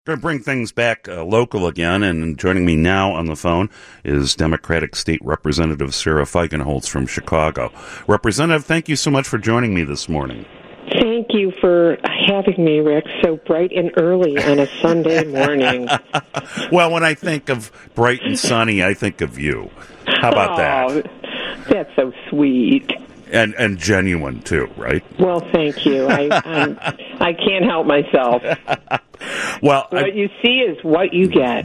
Going to bring things back local again, and joining me now on the phone is Democratic State Representative Sarah Feigenholz from Chicago. Representative, thank you so much for joining me this morning. Thank you for having me, Rick, so bright and early on a Sunday morning. Well, when I think of bright and sunny, I think of you. How about that? That's so sweet. And genuine, too, right? Well, thank you. I can't help myself. Well, what you see is what you get.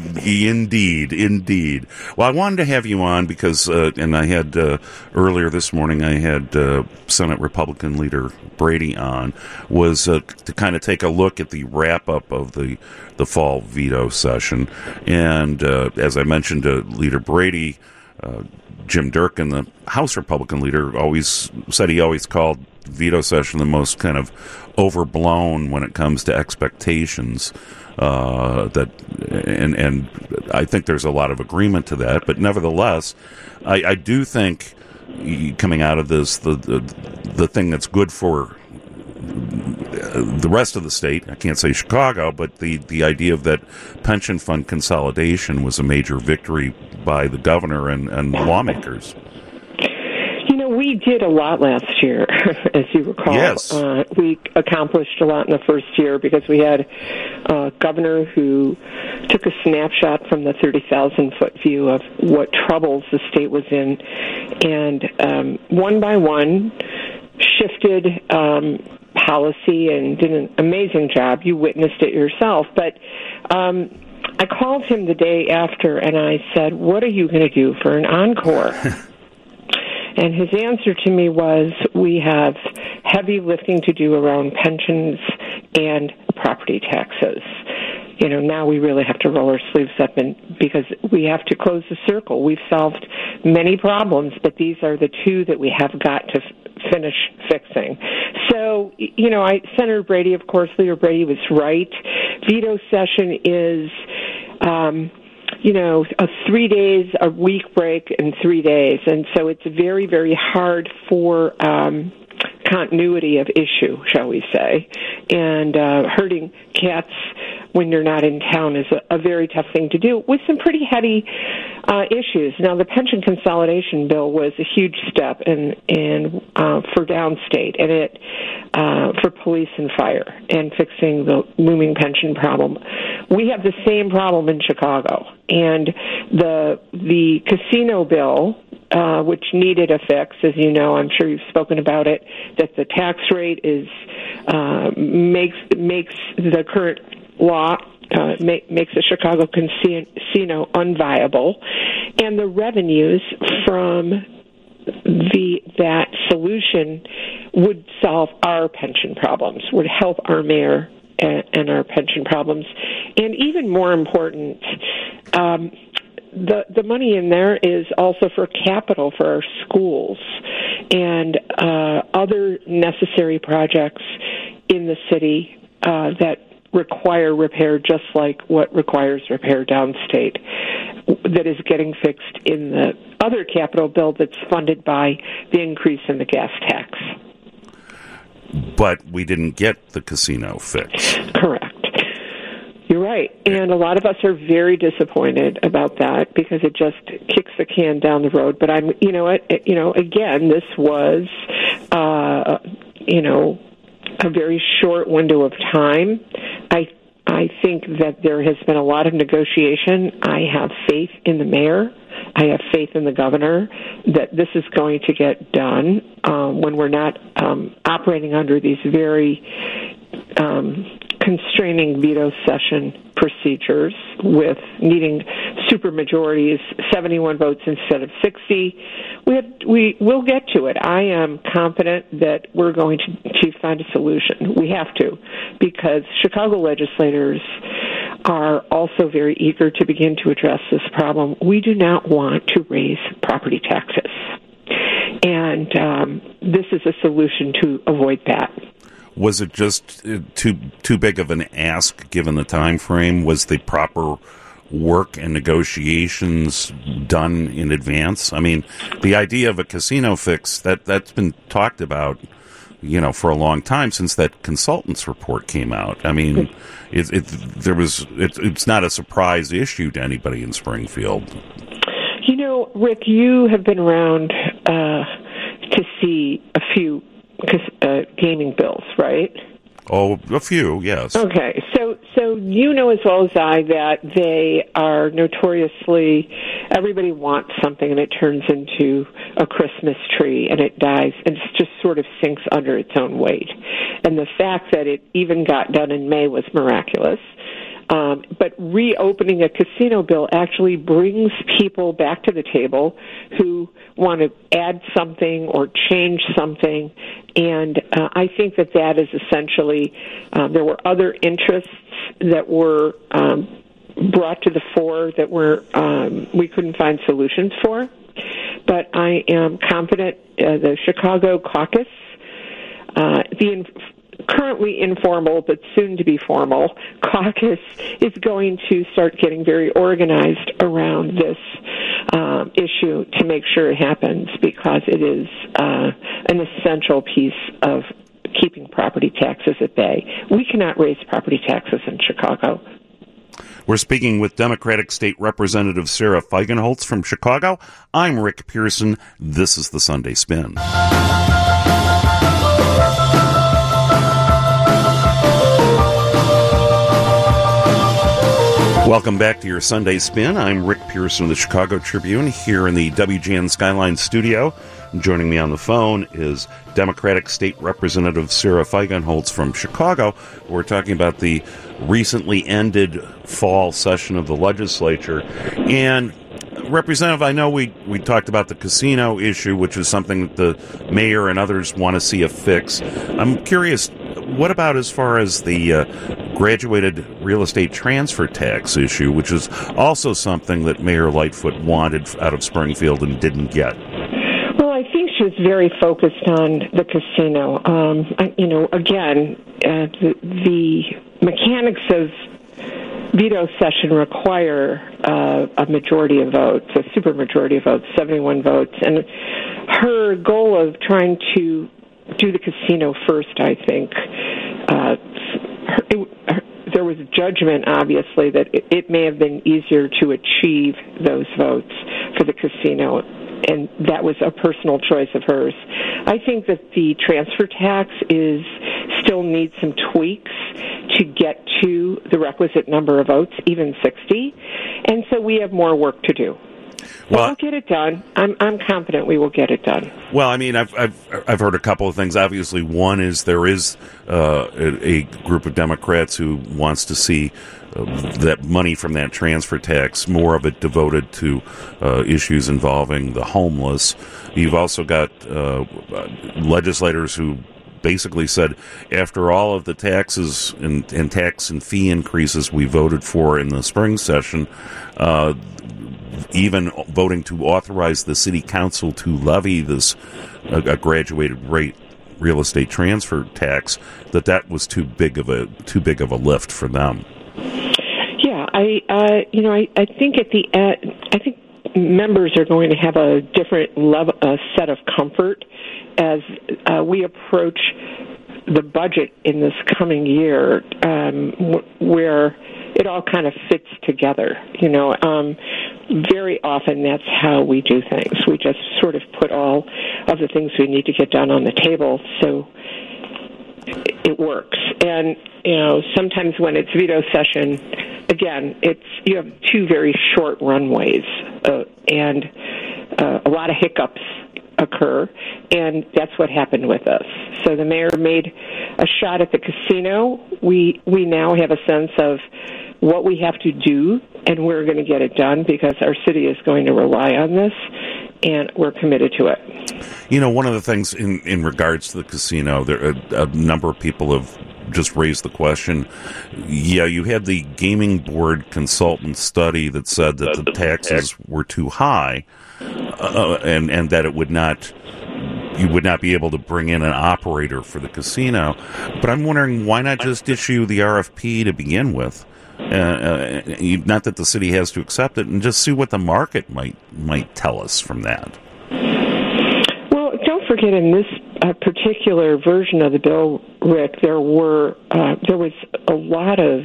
Indeed. Well, I wanted to have you on because, and I had earlier this morning, I had Senate Republican Leader Brady on, was to kind of take a look at the wrap-up of the fall veto session. And as I mentioned to Leader Brady, Jim Durkin, the House Republican leader, always said he always called veto session the most kind of overblown when it comes to expectations. And I think there's a lot of agreement to that. But nevertheless, I do think coming out of this, the thing that's good for the rest of the state, I can't say Chicago, but the idea of that pension fund consolidation was a major victory by the governor and lawmakers. You know, we did a lot last year, as you recall. Yes. We accomplished a lot in the first year because we had a governor who took a snapshot from the 30,000-foot view of what troubles the state was in, and one by one shifted policy and did an amazing job. You witnessed it yourself. But I called him the day after, and I said, what are you going to do for an encore? And his answer to me was, we have heavy lifting to do around pensions and property taxes. You know, now we really have to roll our sleeves up because we have to close the circle. We've solved many problems, but these are the two that we have got to finish fixing. So, you know, Senator Brady, of course, Leader Brady was right. Veto session is, a 3 days, a week break in 3 days. And so it's very, very hard for continuity of issue, shall we say. And herding cats when you're not in town is a very tough thing to do with some pretty heady issues. Now, the pension consolidation bill was a huge step for downstate, and it for police and fire and fixing the looming pension problem. We have the same problem in Chicago, and the casino bill, which needed a fix, as you know, I'm sure you've spoken about it, that the tax rate is makes the current law makes the Chicago casino unviable, and the revenues from that solution would solve our pension problems, would help our mayor and our pension problems, and even more important, the money in there is also for capital for our schools and other necessary projects in the city that require repair, just like what requires repair downstate, that is getting fixed in the other capital bill that's funded by the increase in the gas tax. But we didn't get the casino fix. Correct. You're right. And a lot of us are very disappointed about that because it just kicks the can down the road. But again, this was, a very short window of time. I think that there has been a lot of negotiation. I have faith in the mayor. I have faith in the governor that this is going to get done when we're not operating under these very constraining veto session procedures with needing supermajorities, 71 votes instead of 60. We will get to it. I am confident that we're going to find a solution. We have to, because Chicago legislators are also very eager to begin to address this problem. We do not want to raise property taxes. And this is a solution to avoid that. Was it just too big of an ask given the time frame? Was the proper work and negotiations done in advance? I mean, the idea of a casino fix, that's been talked about, for a long time since that consultant's report came out. I mean, it's not a surprise issue to anybody in Springfield. Rick, you have been around to see a few gaming bills, right? Oh, a few, yes. Okay, so you know as well as I that they are notoriously, everybody wants something and it turns into a Christmas tree and it dies and it just sort of sinks under its own weight. And the fact that it even got done in May was miraculous. But reopening a casino bill actually brings people back to the table who want to add something or change something. And I think that is essentially, there were other interests that were brought to the fore that we couldn't find solutions for. But I am confident the Chicago caucus, the currently informal but soon to be formal caucus is going to start getting very organized around this issue to make sure it happens, because it is an essential piece of keeping property taxes at bay. We cannot raise property taxes in Chicago. We're speaking with Democratic State Representative Sarah Feigenholtz from Chicago. I'm Rick Pearson. This is the Sunday Spin. Welcome back to your Sunday Spin. I'm Rick Pearson of the Chicago Tribune here in the WGN Skyline studio. Joining me on the phone is Democratic State Representative Sarah Feigenholtz from Chicago. We're talking about the recently ended fall session of the legislature. And Representative, I know we talked about the casino issue, which is something that the mayor and others want to see a fix. I'm curious, what about as far as the graduated real estate transfer tax issue, which is also something that Mayor Lightfoot wanted out of Springfield and didn't get? Well, I think she was very focused on the casino. Again, the mechanics of veto session require a majority of votes, a supermajority of votes, 71 votes. And her goal of trying to do the casino first, I think, there was judgment, obviously, that it may have been easier to achieve those votes for the casino, and that was a personal choice of hers. I think that the transfer tax still needs some tweaks to get to the requisite number of votes, even 60, and so we have more work to do. Well, we'll get it done. I'm confident we will get it done. Well, I mean, I've heard a couple of things. Obviously, one is there is a group of Democrats who wants to see that money from that transfer tax, more of it devoted to issues involving the homeless. You've also got legislators who basically said, after all of the taxes and tax and fee increases we voted for in the spring session, even voting to authorize the city council to levy this a graduated rate real estate transfer tax, that was too big of a lift for them. Yeah, I think at the end, I think members are going to have a different set of comfort as we approach the budget in this coming year, where it all kind of fits together. Very often that's how we do things. We just sort of put all of the things we need to get done on the table, so it works. And sometimes when it's veto session, again, you have two very short runways, and a lot of hiccups occur, and that's what happened with us. So the mayor made a shot at the casino. We now have a sense of what we have to do, and we're going to get it done because our city is going to rely on this, and we're committed to it. One of the things in regards to the casino, there a number of people have just raised the question. Yeah, you had the gaming board consultant study that said that the taxes were too high, and that you would not be able to bring in an operator for the casino. But I'm wondering, why not just issue the RFP to begin with? Not that the city has to accept it, and just see what the market might tell us from that. Well, don't forget, in this particular version of the bill, Rick, there was a lot of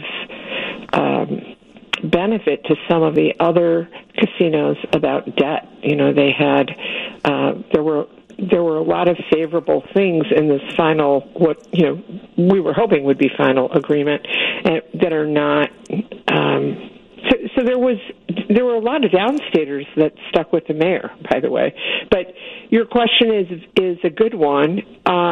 benefit to some of the other casinos about debt. They had there were a lot of favorable things in this final, what we were hoping would be final agreement, that are not. So there were a lot of downstaters that stuck with the mayor, by the way. But your question is a good one.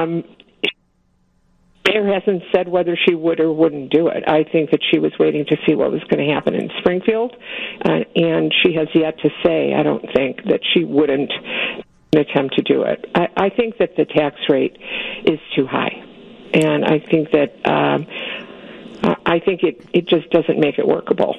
Mayor hasn't said whether she would or wouldn't do it. I think that she was waiting to see what was going to happen in Springfield, and she has yet to say, I don't think, that she wouldn't attempt to do it. I think that the tax rate is too high, and I think that it just doesn't make it workable.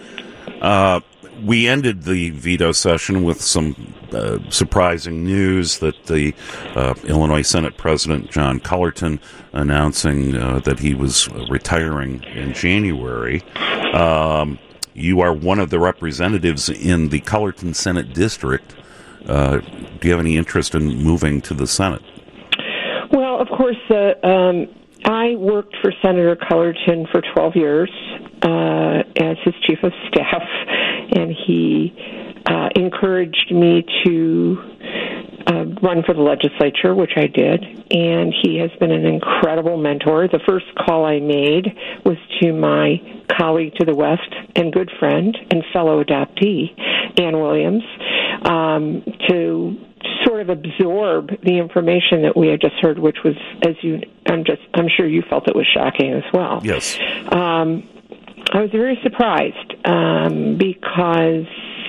We ended the veto session with some surprising news that the Illinois Senate President John Cullerton announcing that he was retiring in January. You are one of the representatives in the Cullerton Senate District. Do you have any interest in moving to the Senate? Well, of course, I worked for Senator Cullerton for 12 years as his chief of staff, and he encouraged me to run for the legislature, which I did, and he has been an incredible mentor. The first call I made was to my colleague to the west and good friend and fellow adoptee, Ann Williams, to sort of absorb the information that we had just heard, which was, I'm sure you felt it was shocking as well. Yes. I was very surprised because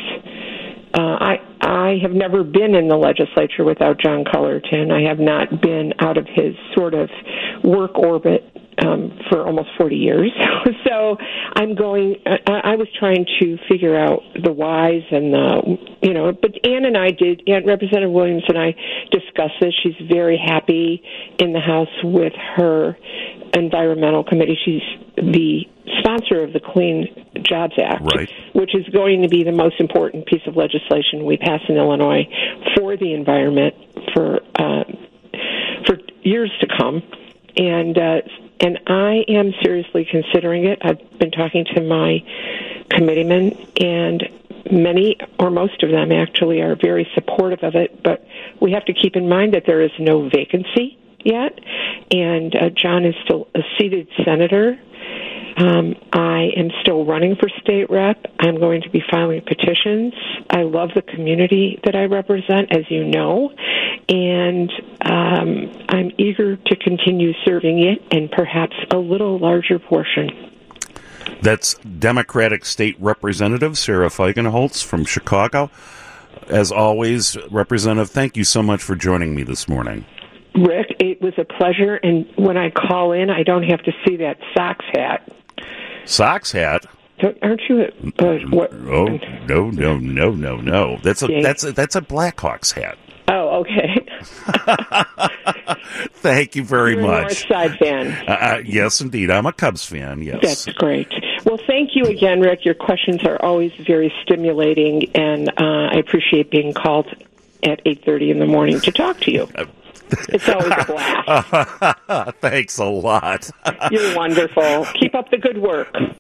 I have never been in the legislature without John Cullerton. I have not been out of his sort of work orbit for almost 40 years. So I was trying to figure out the whys and but Ann Representative Williams and I discussed this. She's very happy in the House with her environmental committee. She's the sponsor of the Clean Jobs Act, right, which is going to be the most important piece of legislation we pass in Illinois for the environment for years to come. And I am seriously considering it. I've been talking to my committeemen, and many or most of them actually are very supportive of it, but we have to keep in mind that there is no vacancy yet, and John is still a seated senator. I am still running for state rep. I'm going to be filing petitions. I love the community that I represent, as you know, and I'm eager to continue serving it in perhaps a little larger portion. That's Democratic State Representative Sarah Feigenholz from Chicago. As always, Representative, thank you so much for joining me this morning. Rick, it was a pleasure, and when I call in, I don't have to see that Sox hat. Sox hat? Aren't you? What? Oh, no. That's a Blackhawks hat. Oh, okay. Thank you very You're much. a North Side fan. Yes, indeed. I'm a Cubs fan, yes. That's great. Well, thank you again, Rick. Your questions are always very stimulating, and I appreciate being called at 8:30 in the morning to talk to you. It's always a blast. Thanks a lot. You're wonderful. Keep up the good work.